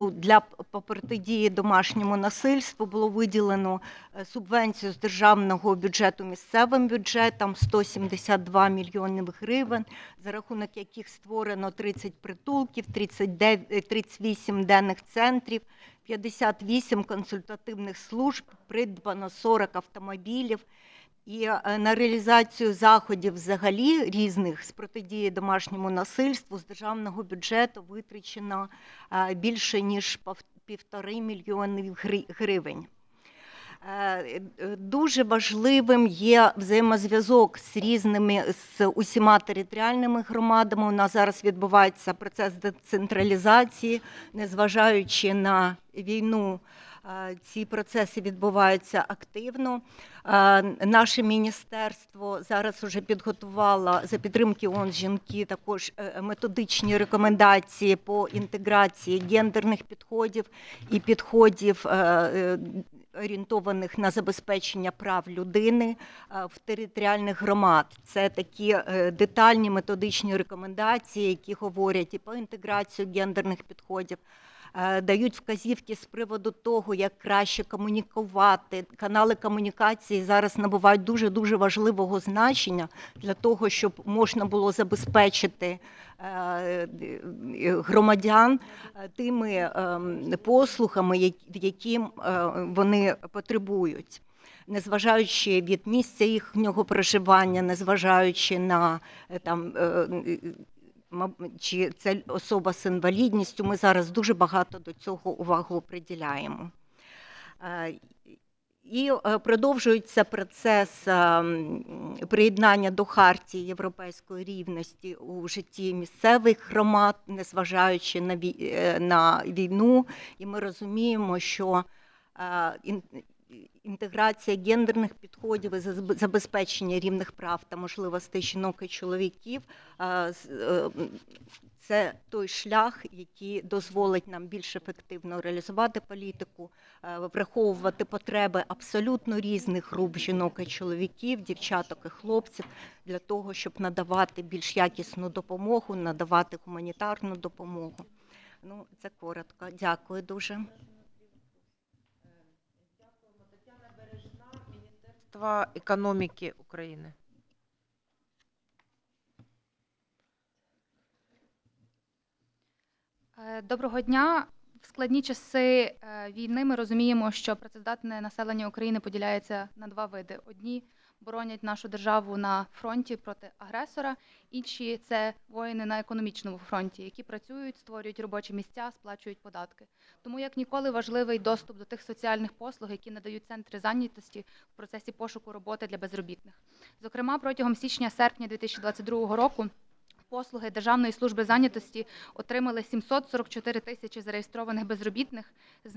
для по протидії домашньому насильству було виділено субвенцію з державного бюджету місцевим бюджетам 172 мільйони гривень, за рахунок яких створено 30 притулків, 38 денних центрів, 58 консультативних служб, придбано 40 автомобілів. І на реалізацію заходів взагалі різних з протидії домашньому насильству з державного бюджету витрачено більше ніж 1,5 мільйони гривень. Дуже важливим є взаємозв'язок з усіма територіальними громадами. У нас зараз відбувається процес децентралізації, незважаючи на війну. Ці процеси відбуваються активно. Наше міністерство зараз вже підготувало за підтримки ООН «Жінки» також методичні рекомендації по інтеграції гендерних підходів і підходів, орієнтованих на забезпечення прав людини в територіальних громад. Це такі детальні методичні рекомендації, які говорять і по інтеграцію гендерних підходів, дають вказівки з приводу того, як краще комунікувати. Канали комунікації зараз набувають дуже-дуже важливого значення для того, щоб можна було забезпечити громадян тими послугами, які вони потребують. Незважаючи від місця їхнього проживання, незважаючи на чи це особа з інвалідністю, ми зараз дуже багато до цього увагу приділяємо. І продовжується процес приєднання до Хартії Європейської рівності у житті місцевих громад, незважаючи на війну. І ми розуміємо, що інтеграція гендерних підходів і забезпечення рівних прав та можливостей жінок і чоловіків – це той шлях, який дозволить нам більш ефективно реалізувати політику, враховувати потреби абсолютно різних груп жінок і чоловіків, дівчаток і хлопців, для того, щоб надавати більш якісну допомогу, надавати гуманітарну допомогу. Ну, це коротко. Дякую дуже. Міністерства економіки України. Доброго дня. В складні часи війни ми розуміємо, що працездатне населення України поділяється на два види. Одні боронять нашу державу на фронті проти агресора, інші – це воїни на економічному фронті, які працюють, створюють робочі місця, сплачують податки. Тому як ніколи важливий доступ до тих соціальних послуг, які надають центри зайнятості в процесі пошуку роботи для безробітних. Зокрема, протягом січня-серпня 2022 року послуги Державної служби зайнятості отримали 744 тисячі зареєстрованих безробітних,